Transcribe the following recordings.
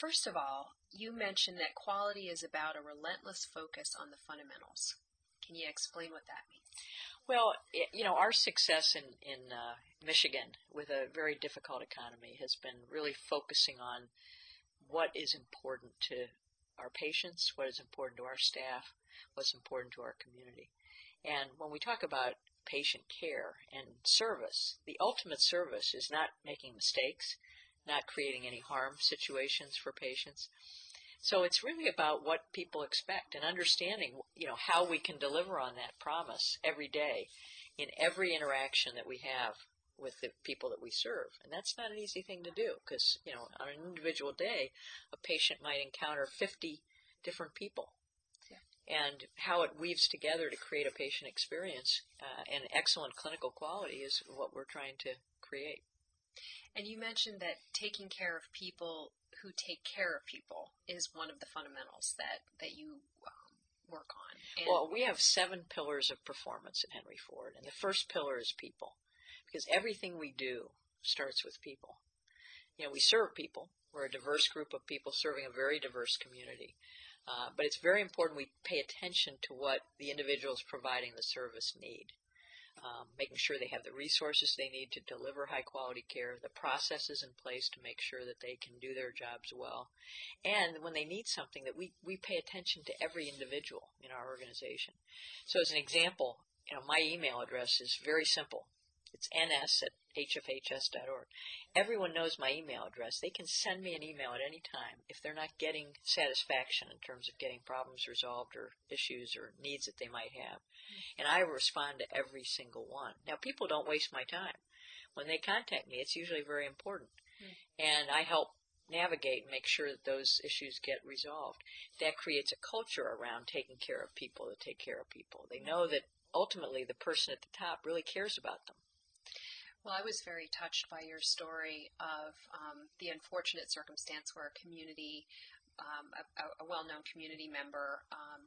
First of all, you mentioned that quality is about a relentless focus on the fundamentals. Can you explain what that means? Well, our success in Michigan with a very difficult economy has been really focusing on what is important to our patients, what is important to our staff, what's important to our community. And when we talk about patient care and service, the ultimate service is not making mistakes, not creating any harm situations for patients. So it's really about what people expect and understanding, how we can deliver on that promise every day in every interaction that we have with the people that we serve. And that's not an easy thing to do because, on an individual day, a patient might encounter 50 different people. Yeah. And how it weaves together to create a patient experience and excellent clinical quality is what we're trying to create. And you mentioned that taking care of people who take care of people is one of the fundamentals that you work on. And well, we have 7 pillars of performance at Henry Ford, and the first pillar is people, because everything we do starts with people. We serve people. We're a diverse group of people serving a very diverse community. But it's very important we pay attention to what the individuals providing the service need. Making sure they have the resources they need to deliver high-quality care, the processes in place to make sure that they can do their jobs well, and when they need something, that we pay attention to every individual in our organization. So as an example, my email address is very simple. It's ns@hfhs.org. Everyone knows my email address. They can send me an email at any time if they're not getting satisfaction in terms of getting problems resolved or issues or needs that they might have. And I respond to every single one. Now, people don't waste my time. When they contact me, it's usually very important. And I help navigate and make sure that those issues get resolved. That creates a culture around taking care of people that take care of people. They know that ultimately the person at the top really cares about them. Well, I was very touched by your story of the unfortunate circumstance where a community, a well-known community member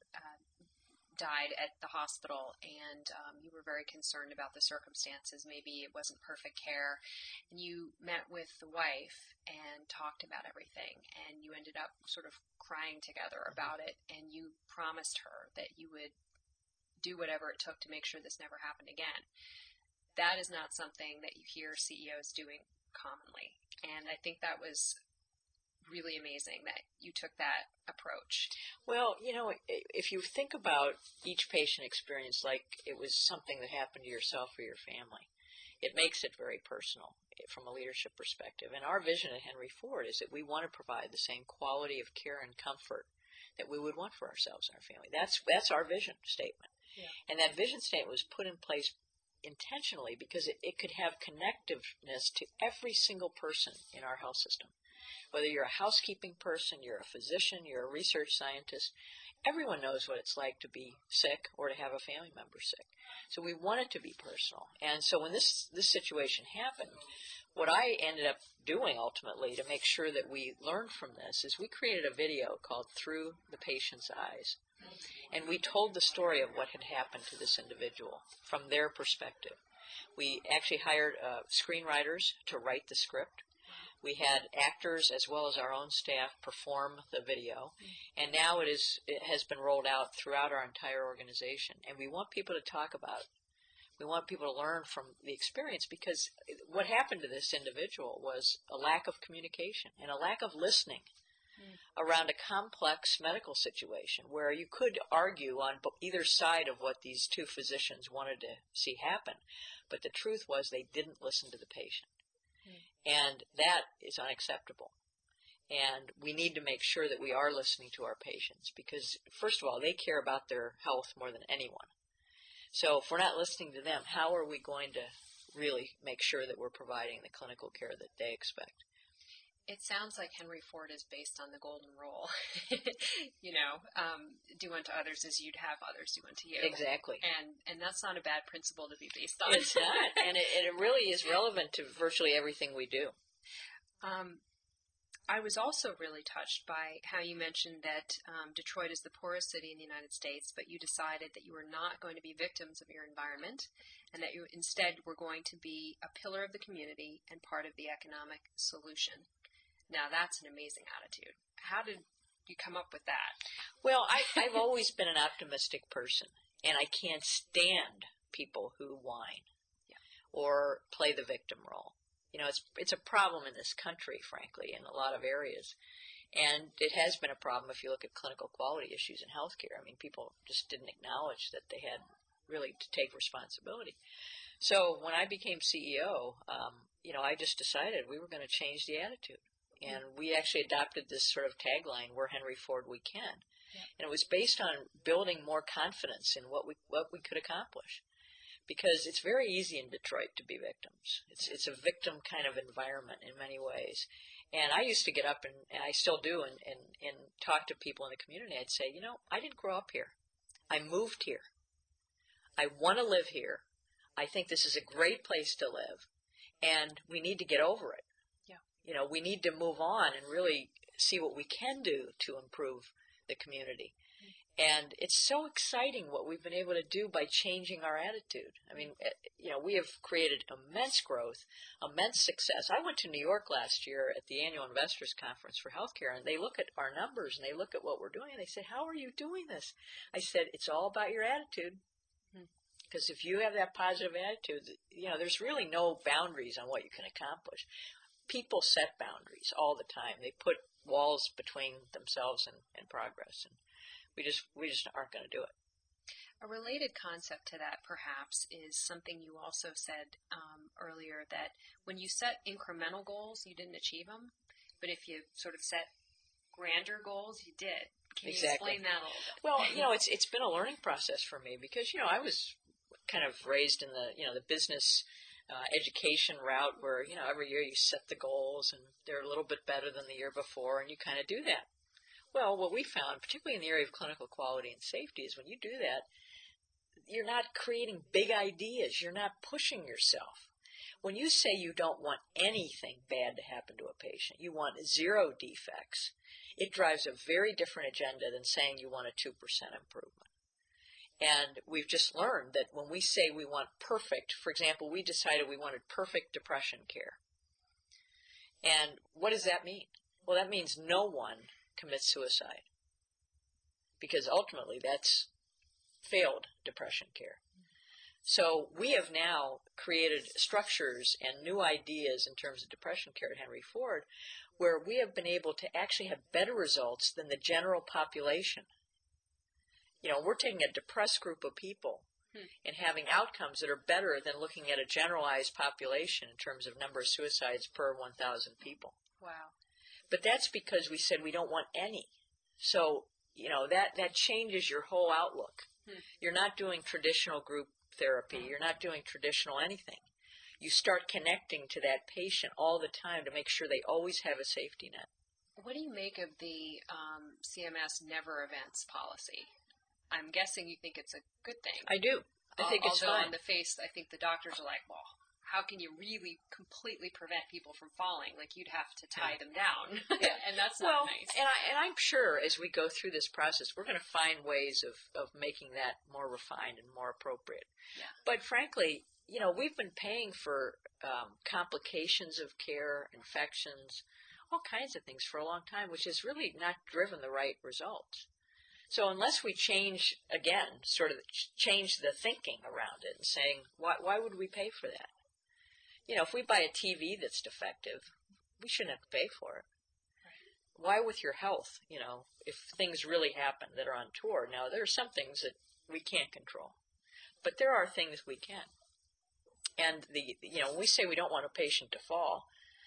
died at the hospital, and you were very concerned about the circumstances. Maybe it wasn't perfect care. And you met with the wife and talked about everything, and you ended up sort of crying together about it, and you promised her that you would do whatever it took to make sure this never happened again. That is not something that you hear CEOs doing commonly. And I think that was really amazing that you took that approach. Well, if you think about each patient experience like it was something that happened to yourself or your family, it makes it very personal from a leadership perspective. And our vision at Henry Ford is that we want to provide the same quality of care and comfort that we would want for ourselves and our family. That's our vision statement. Yeah. And that vision statement was put in place intentionally because it could have connectiveness to every single person in our health system. Whether you're a housekeeping person, you're a physician, you're a research scientist, everyone knows what it's like to be sick or to have a family member sick. So we want it to be personal. And so when this situation happened, what I ended up doing ultimately to make sure that we learned from this is we created a video called Through the Patient's Eyes. And we told the story of what had happened to this individual from their perspective. We actually hired screenwriters to write the script. We had actors as well as our own staff perform the video. And now it has been rolled out throughout our entire organization. And we want people to talk about it. We want people to learn from the experience because what happened to this individual was a lack of communication and a lack of listening around a complex medical situation where you could argue on either side of what these two physicians wanted to see happen. But the truth was they didn't listen to the patient. And that is unacceptable. And we need to make sure that we are listening to our patients because, first of all, they care about their health more than anyone. So if we're not listening to them, how are we going to really make sure that we're providing the clinical care that they expect? It sounds like Henry Ford is based on the golden rule. Do unto others as you'd have others do unto you. Exactly. And that's not a bad principle to be based on. It's not. And it really is relevant to virtually everything we do. I was also really touched by how you mentioned that Detroit is the poorest city in the United States, but you decided that you were not going to be victims of your environment and that you instead were going to be a pillar of the community and part of the economic solution. Now that's an amazing attitude. How did you come up with that? Well, I've always been an optimistic person, and I can't stand people who whine or play the victim role. It's a problem in this country, frankly, in a lot of areas. And it has been a problem if you look at clinical quality issues in healthcare. I mean, people just didn't acknowledge that they had really to take responsibility. So when I became CEO, I just decided we were going to change the attitude. And we actually adopted this sort of tagline, "We're Henry Ford, we can." Yeah. And it was based on building more confidence in what we could accomplish. Because it's very easy in Detroit to be victims. It's a victim kind of environment in many ways. And I used to get up, and I still do, and talk to people in the community. I'd say, I didn't grow up here. I moved here. I want to live here. I think this is a great place to live, and we need to get over it. Yeah. We need to move on and really see what we can do to improve the community. And it's so exciting what we've been able to do by changing our attitude. I mean, we have created immense growth, immense success. I went to New York last year at the annual investors conference for healthcare, and they look at our numbers and they look at what we're doing, and they say, "How are you doing this?" I said, "It's all about your attitude." Because if you have that positive attitude, there's really no boundaries on what you can accomplish. People set boundaries all the time. They put walls between themselves and progress, and we just aren't going to do it. A related concept to that, perhaps, is something you also said earlier, that when you set incremental goals, you didn't achieve them, but if you sort of set grander goals, you did. Can you explain that a little bit? Well, it's been a learning process for me because, I was kind of raised in the business education route where, every year you set the goals and they're a little bit better than the year before, and you kind of do that. Well, what we found, particularly in the area of clinical quality and safety, is when you do that, you're not creating big ideas. You're not pushing yourself. When you say you don't want anything bad to happen to a patient, you want 0 defects, it drives a very different agenda than saying you want a 2% improvement. And we've just learned that when we say we want perfect, for example, we decided we wanted perfect depression care. And what does that mean? Well, that means no one commits suicide, because ultimately that's failed depression care. So we have now created structures and new ideas in terms of depression care at Henry Ford where we have been able to actually have better results than the general population. We're taking a depressed group of people and having outcomes that are better than looking at a generalized population in terms of number of suicides per 1,000 people. Wow. But that's because we said we don't want any. So, that changes your whole outlook. You're not doing traditional group therapy. You're not doing traditional anything. You start connecting to that patient all the time to make sure they always have a safety net. What do you make of the CMS never events policy? I'm guessing you think it's a good thing. I do. I think it's fine. Although on the face, I think the doctors are like, well, how can you really completely prevent people from falling? Like, you'd have to tie them down. Yeah. And that's not nice. And I'm sure as we go through this process, we're going to find ways of making that more refined and more appropriate. Yeah. But frankly, we've been paying for complications of care, infections, all kinds of things for a long time, which has really not driven the right results. So unless we change, again, sort of change the thinking around it and saying, why would we pay for that? If we buy a TV that's defective, we shouldn't have to pay for it. Right. Why with your health, if things really happen that are untoward? Now, there are some things that we can't control, but there are things we can. And when we say we don't want a patient to fall,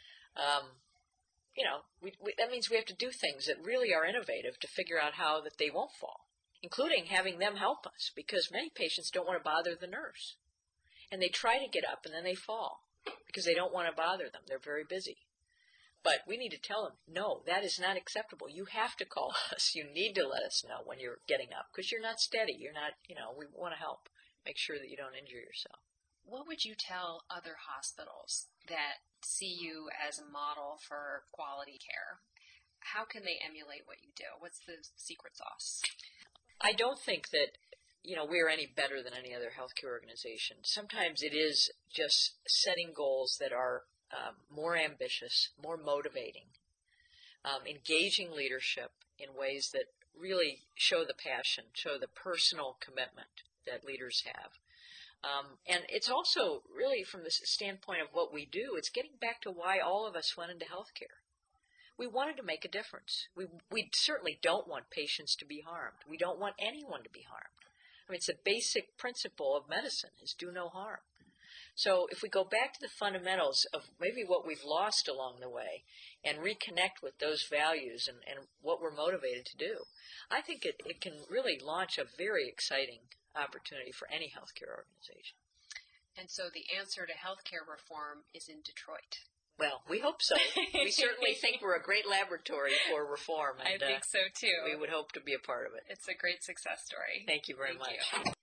that means we have to do things that really are innovative to figure out how that they won't fall, including having them help us, because many patients don't want to bother the nurse. And they try to get up and then they fall because they don't want to bother them. They're very busy. But we need to tell them, no, that is not acceptable. You have to call us. You need to let us know when you're getting up because you're not steady. You're not, we want to help. Make sure that you don't injure yourself. What would you tell other hospitals that see you as a model for quality care? How can they emulate what you do? What's the secret sauce? I don't think that, we're any better than any other healthcare organization. Sometimes it is just setting goals that are more ambitious, more motivating, engaging leadership in ways that really show the passion, show the personal commitment that leaders have. And it's also really from the standpoint of what we do, it's getting back to why all of us went into healthcare. We wanted to make a difference. We certainly don't want patients to be harmed. We don't want anyone to be harmed. I mean, it's a basic principle of medicine is do no harm. So if we go back to the fundamentals of maybe what we've lost along the way and reconnect with those values and what we're motivated to do, I think it can really launch a very exciting opportunity for any healthcare organization. And so the answer to healthcare reform is in Detroit. Well, we hope so. We certainly think we're a great laboratory for reform. And, I think so too. We would hope to be a part of it. It's a great success story. Thank you very much. You.